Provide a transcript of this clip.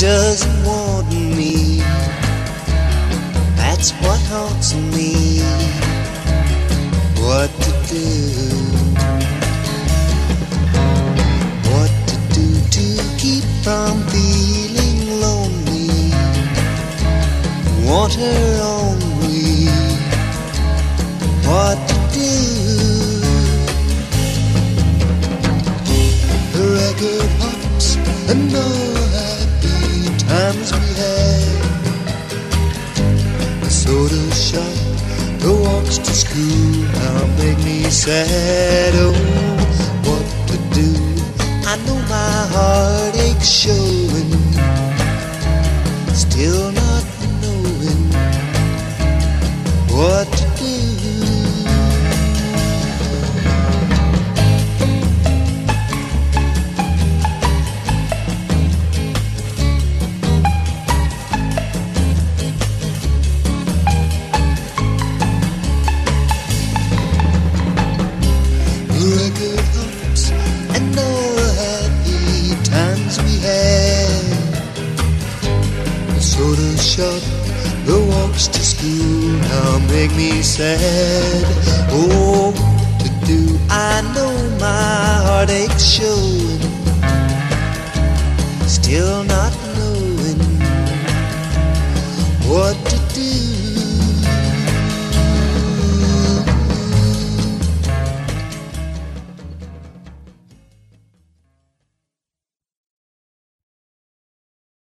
doesn't want me. That's what haunts me. What to do? What to do to keep from feeling lonely? Want her only. What to do? The record hops and the happy times we had. The soda shop, the walks to school now make me sad. Oh, what to do? I know my heart aches showing, still not knowing what to do. The walks to school now make me sad. Oh, what to do? I know my heart aches showing, still not